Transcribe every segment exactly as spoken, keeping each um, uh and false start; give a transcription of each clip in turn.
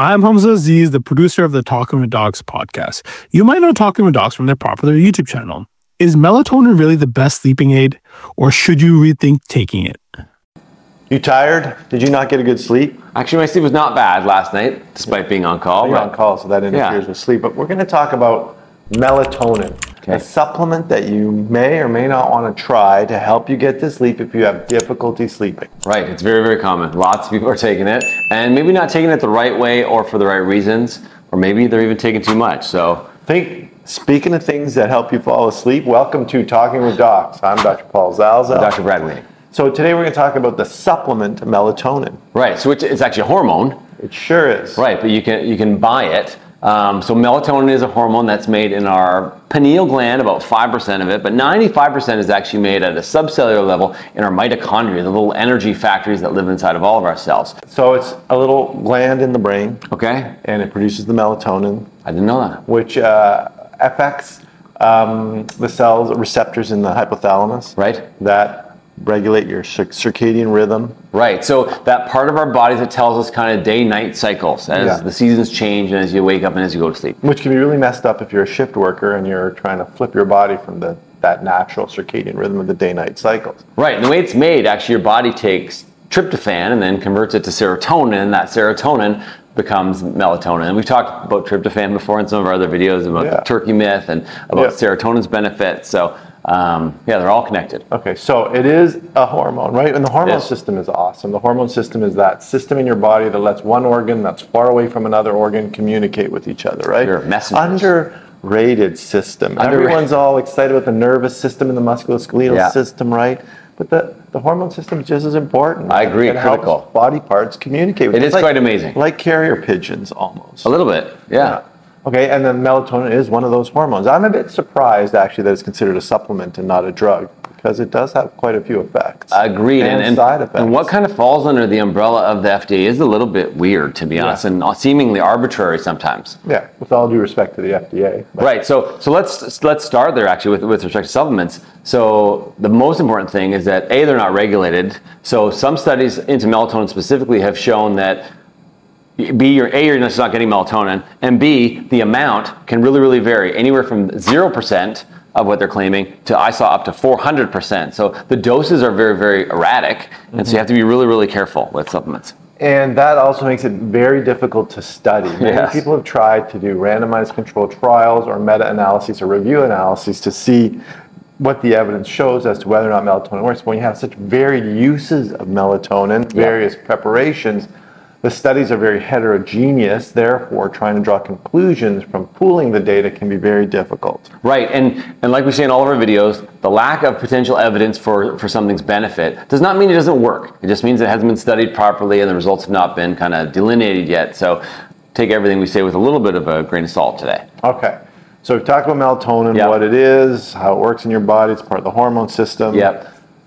I'm Hamza Aziz, the producer of the Talking with Dogs podcast. You might know Talking with Dogs from their popular YouTube channel. Is melatonin really the best sleeping aid, or should you rethink taking it? You tired? Did you not get a good sleep? Actually, my sleep was not bad last night, despite being on call. You're on call, so that interferes Yeah. with sleep. But we're going to talk about melatonin, Okay. a supplement that you may or may not want to try to help you get to sleep if you have difficulty sleeping. Right, it's very, very common. Lots of people are taking it, and maybe not taking it the right way or for the right reasons, or maybe they're even taking too much. So, Think, speaking of things that help you fall asleep, welcome to Talking with Docs. I'm Doctor Paul Zalzal. Doctor Brad Wing. So today we're going to talk about the supplement melatonin. Right, so it's, it's actually a hormone. It sure is. Right, but you can you can buy it. Um, so melatonin is a hormone that's made in our pineal gland, about five percent of it, but ninety-five percent is actually made at a subcellular level in our mitochondria, the little energy factories that live inside of all of our cells. So it's a little gland in the brain, Okay, and it produces the melatonin, I didn't know that. which uh, affects um, the cells, receptors in the hypothalamus, Right? that regulate your cir- circadian rhythm. Right, so that part of our bodies that tells us kind of day-night cycles as Yeah. the seasons change and as you wake up and as you go to sleep. Which can be really messed up if you're a shift worker and you're trying to flip your body from the that natural circadian rhythm of the day-night cycles. Right, and the way it's made, actually your body takes tryptophan and then converts it to serotonin, and that serotonin becomes melatonin. And we've talked about tryptophan before in some of our other videos about Yeah. the turkey myth and about Yeah. serotonin's benefits. So um, yeah, they're all connected. Okay, so it is a hormone, right? And the hormone Yes. system is awesome. The hormone system is that system in your body that lets one organ that's far away from another organ communicate with each other, right? Sure, messengers. Underrated system. Underrated. Everyone's all excited about the nervous system and the musculoskeletal Yeah. system, right? But the, the hormone system is just as important. I agree, It helps critical. body parts communicate with It each is other. quite amazing. Like carrier pigeons almost. A little bit, yeah. Okay, and then melatonin is one of those hormones. I'm a bit surprised, actually, that it's considered a supplement and not a drug, because it does have quite a few effects. Agreed. And, and, side effects. and what kind of falls under the umbrella of the F D A is a little bit weird, to be honest, and seemingly arbitrary sometimes. Yeah, with all due respect to the F D A. but- Right. So so let's let's start there actually with with respect to supplements. So the most important thing is that A, they're not regulated. So some studies into melatonin specifically have shown that B, you're A, you're just not getting melatonin, and B, the amount can really, really vary, anywhere from zero percent of what they're claiming to I saw up to four hundred percent. So the doses are very, very erratic, and so you have to be really, really careful with supplements. And that also makes it very difficult to study. Many Yes. people have tried to do randomized controlled trials or meta-analyses or review analyses to see what the evidence shows as to whether or not melatonin works. When you have such varied uses of melatonin, various preparations, the studies are very heterogeneous, therefore trying to draw conclusions from pooling the data can be very difficult. Right, and, and like we say in all of our videos, the lack of potential evidence for, for something's benefit does not mean it doesn't work. It just means it hasn't been studied properly and the results have not been kind of delineated yet. So take everything we say with a little bit of a grain of salt today. Okay, so we've talked about melatonin, Yep. what it is, how it works in your body, it's part of the hormone system. Yep.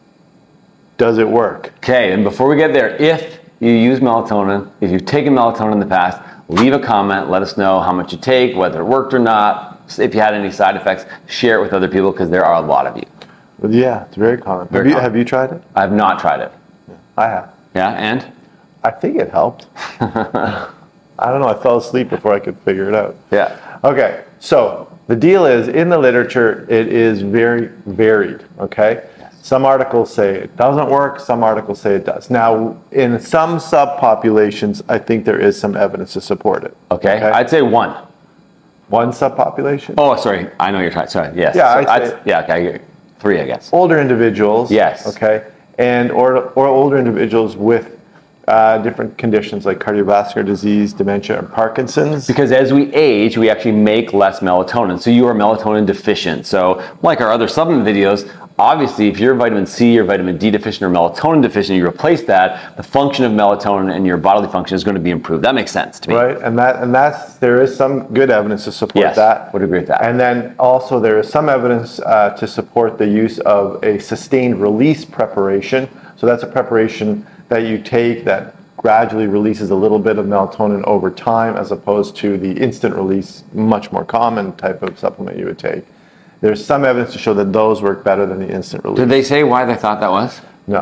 Does it work? Okay, and before we get there, if you use melatonin, if you've taken melatonin in the past, leave a comment, let us know how much you take, whether it worked or not, if you had any side effects, share it with other people because there are a lot of you. Well, yeah, it's very common. Very have, you, common. have you tried it? I have not tried it. I have. Yeah, and? I think it helped. I don't know, I fell asleep before I could figure it out. Yeah. Okay, so the deal is, in the literature, it is very varied, okay? Some articles say it doesn't work, some articles say it does. Now, in some subpopulations, I think there is some evidence to support it. Okay, I'd say one. One subpopulation? Oh, sorry, I know you're trying, sorry, yes. Yeah, So I'd I'd- say- yeah, okay, three, I guess. Older individuals. Yes. Okay, and or, or older individuals with uh, different conditions like cardiovascular disease, dementia, or Parkinson's. Because as we age, we actually make less melatonin. So you are melatonin deficient. So like our other supplement videos, obviously if you're vitamin C or vitamin D deficient or melatonin deficient, you replace that, the function of melatonin and your bodily function is going to be improved. That makes sense to me. Right, and that and that's there is some good evidence to support Yes, that. would agree with that. And then also there is some evidence uh, to support the use of a sustained release preparation. So that's a preparation that you take that gradually releases a little bit of melatonin over time, as opposed to the instant release, much more common type of supplement you would take. There's some evidence to show that those work better than the instant release. Did they say why they thought that was? No.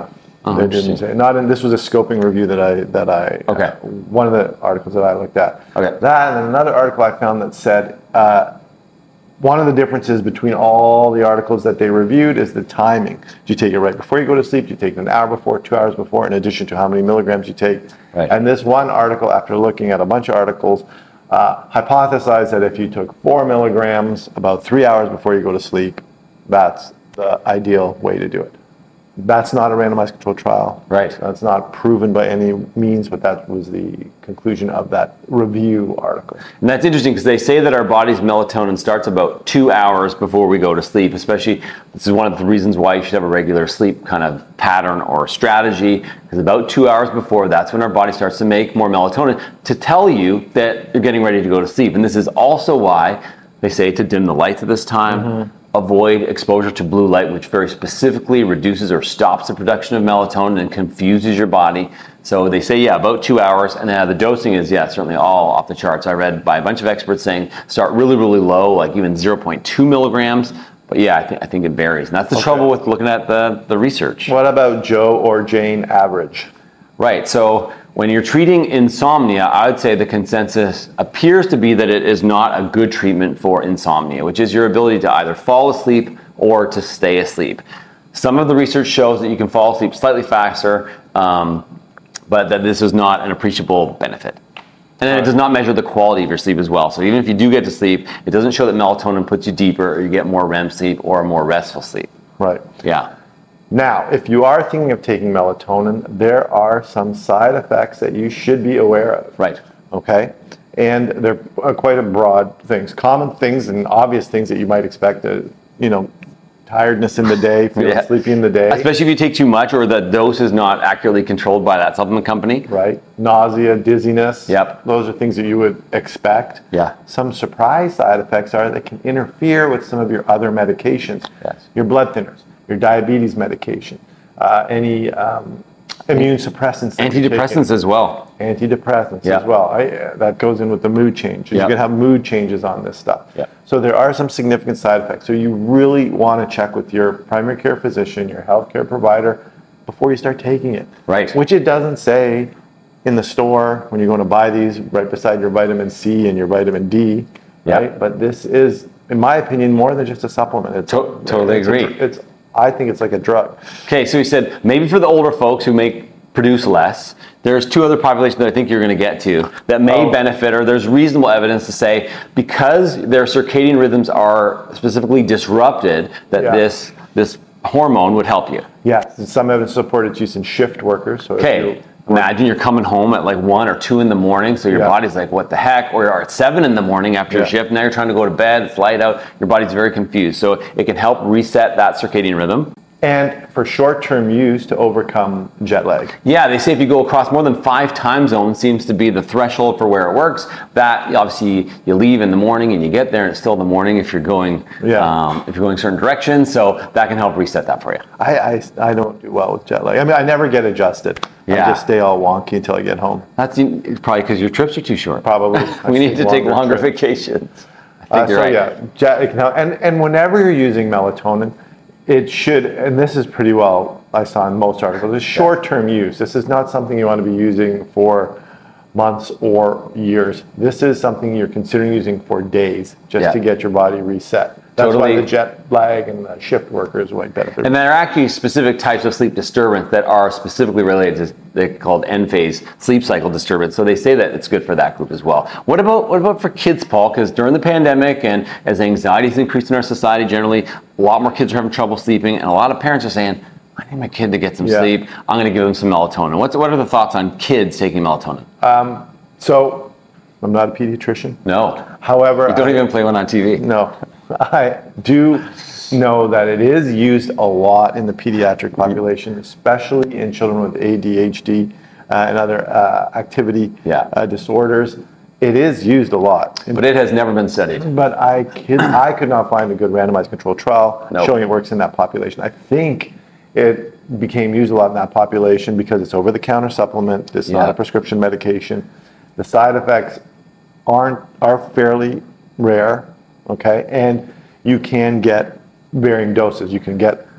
Oh, They didn't interesting. say. Not in. This was a scoping review that I that I. Okay. Uh, one of the articles that I looked at. Okay. That and another article I found that said uh, one of the differences between all the articles that they reviewed is the timing. Do you take it right before you go to sleep? Do you take it an hour before, two hours before, in addition to how many milligrams you take? Right. And this one article, after looking at a bunch of articles, uh, hypothesized that if you took four milligrams about three hours before you go to sleep, that's the ideal way to do it. That's not a randomized controlled trial. Right. That's not proven by any means, but that was the conclusion of that review article. And that's interesting because they say that our body's melatonin starts about two hours before we go to sleep, especially this is one of the reasons why you should have a regular sleep kind of pattern or strategy, because about two hours before, that's when our body starts to make more melatonin to tell you that you're getting ready to go to sleep. And this is also why they say to dim the lights at this time, mm-hmm. avoid exposure to blue light, which very specifically reduces or stops the production of melatonin and confuses your body. So they say, yeah, about two hours. And then the dosing is, yeah, certainly all off the charts. I read by a bunch of experts saying start really, really low, like even zero point two milligrams. But yeah, I, th- I think it varies. And that's the okay. trouble with looking at the, the research. What about Joe or Jane average? Right. So when you're treating insomnia, I would say the consensus appears to be that it is not a good treatment for insomnia, which is your ability to either fall asleep or to stay asleep. Some of the research shows that you can fall asleep slightly faster, um, but that this is not an appreciable benefit. And then it does not measure the quality of your sleep as well. So even if you do get to sleep, it doesn't show that melatonin puts you deeper or you get more R E M sleep or more restful sleep. Right. Yeah. Now, if you are thinking of taking melatonin, there are some side effects that you should be aware of. Right. Okay? And they're quite a broad things. Common things and obvious things that you might expect to, you know, tiredness in the day, feeling yeah. sleepy in the day. Especially if you take too much or the dose is not accurately controlled by that supplement company. Right. Nausea, dizziness. Yep. Those are things that you would expect. Yeah. Some surprise side effects are that can interfere with some of your other medications. Yes. Your blood thinners, your diabetes medication, uh, any um, immune suppressants. Antidepressants as well. Antidepressants yeah. as well. I, uh, that goes in with the mood changes. Yep. You can have mood changes on this stuff. Yep. So there are some significant side effects. So you really want to check with your primary care physician, your healthcare provider, before you start taking it. Right. Which it doesn't say in the store when you're going to buy these right beside your vitamin C and your vitamin D. Yep. Right. But this is, in my opinion, more than just a supplement. It's, to- totally it's agree. A, it's I think it's like a drug. Okay, so he said maybe for the older folks who make produce less, there's two other populations that I think you're going to get to that may oh. benefit, or there's reasonable evidence to say because their circadian rhythms are specifically disrupted that yeah. this this hormone would help you. Yes, some evidence supported its use in shift workers. So okay. Imagine you're coming home at like one or two in the morning, so your yeah. body's like, what the heck? Or you're at seven in the morning after yeah. your shift, now you're trying to go to bed, it's light out, your body's very confused. So it can help reset that circadian rhythm. And for short-term use to overcome jet lag. Yeah, they say if you go across more than five time zones seems to be the threshold for where it works. That obviously you leave in the morning and you get there and it's still the morning if you're going yeah. um, if you're going certain directions. So that can help reset that for you. I, I, I don't do well with jet lag. I mean, I never get adjusted. Yeah. I just stay all wonky until I get home. That's it's probably because your trips are too short. Probably. We need to take longer trips. vacations. I think Uh, you're so right. yeah, jet, it can help. And, and whenever you're using melatonin, it should, and this is pretty well, I saw in most articles, it's short-term use. This is not something you want to be using for months or years. This is something you're considering using for days just Yeah. to get your body reset. That's Totally. why the jet lag and the shift workers might benefit. And there are actually specific types of sleep disturbance that are specifically related to, they're called N-phase sleep cycle disturbance. So they say that it's good for that group as well. What about what about for kids, Paul? Because during the pandemic and as anxiety has increased in our society generally, a lot more kids are having trouble sleeping, and a lot of parents are saying, I need my kid to get some Yeah. sleep. I'm going to give them some melatonin. What's what are the thoughts on kids taking melatonin? Um, so, I'm not a pediatrician. No. However, You don't I, even play one on T V. No, I do know that it is used a lot in the pediatric population, especially in children with A D H D uh, and other uh, activity Yeah. uh, disorders. It is used a lot. But it has never been studied. But I could, I could not find a good randomized controlled trial Nope. showing it works in that population. I think it became used a lot in that population because it's over-the-counter supplement. It's not Yeah. a prescription medication. The side effects aren't are fairly rare, okay? And you can get varying doses. You can get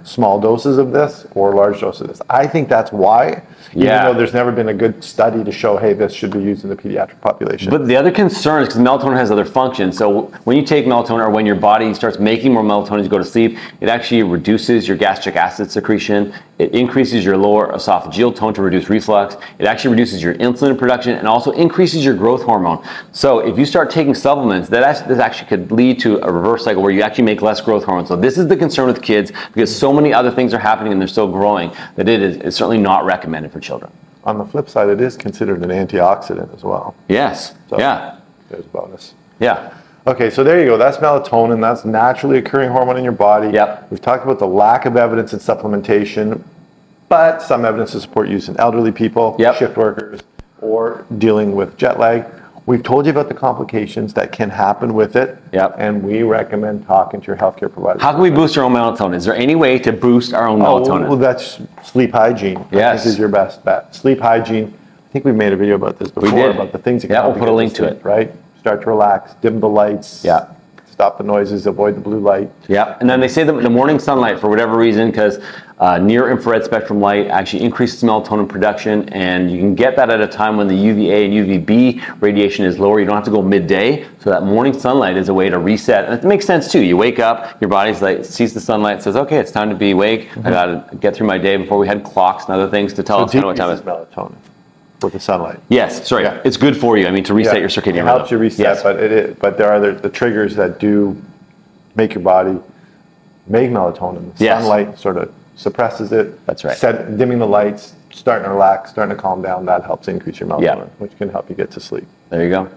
small doses of this or large doses of this. I think that's why, even Yeah. though there's never been a good study to show, hey, this should be used in the pediatric population. But the other concern is because melatonin has other functions. So when you take melatonin, or when your body starts making more melatonin to go to sleep, it actually reduces your gastric acid secretion. It increases your lower esophageal tone to reduce reflux. It actually reduces your insulin production and also increases your growth hormone. So if you start taking supplements, that actually, this actually could lead to a reverse cycle where you actually make less growth hormone. So this is the concern with kids, because so many other things are happening and they're still growing, that it is it's certainly not recommended for children. On the flip side, it is considered an antioxidant as well. Yes. So yeah. There's a bonus. Yeah. Okay, so there you go. That's melatonin. That's naturally occurring hormone in your body. Yep. We've talked about the lack of evidence in supplementation, but some evidence to support use in elderly people, Yep. shift workers, or dealing with jet lag. We've told you about the complications that can happen with it, Yep. and we recommend talking to your healthcare provider. How can we boost our own melatonin? Is there any way to boost our own melatonin? Oh, well, that's sleep hygiene. I Yes. think is your best bet. Sleep hygiene. I think we've made a video about this before, did. about the things that can Yeah, help we'll you put a get link to sleep, it. right? Start to relax, dim the lights. Yeah. Stop the noises, avoid the blue light. Yeah, and then they say that the morning sunlight, for whatever reason, because uh, near infrared spectrum light actually increases melatonin production, and you can get that at a time when the U V A and U V B radiation is lower. You don't have to go midday, so that morning sunlight is a way to reset. And it makes sense too. You wake up, your body's like sees the sunlight, says, "Okay, it's time to be awake. Mm-hmm. I got to get through my day." Before we had clocks and other things to tell So us kind of what time it is. melatonin with the sunlight. Yes, sorry, Yeah. it's good for you. I mean, to reset Yeah, your circadian it rhythm. helps you reset, Yes. but it is, but there are the, the triggers that do make your body make melatonin. The Yes. sunlight sort of suppresses it. That's right. Set, dimming the lights, starting to relax, starting to calm down, that helps increase your melatonin, Yeah. which can help you get to sleep. There you go.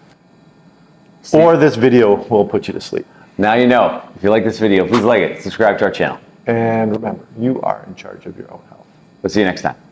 Or this video will put you to sleep. Now you know. If you like this video, please like it. Subscribe to our channel. And remember, you are in charge of your own health. We'll see you next time.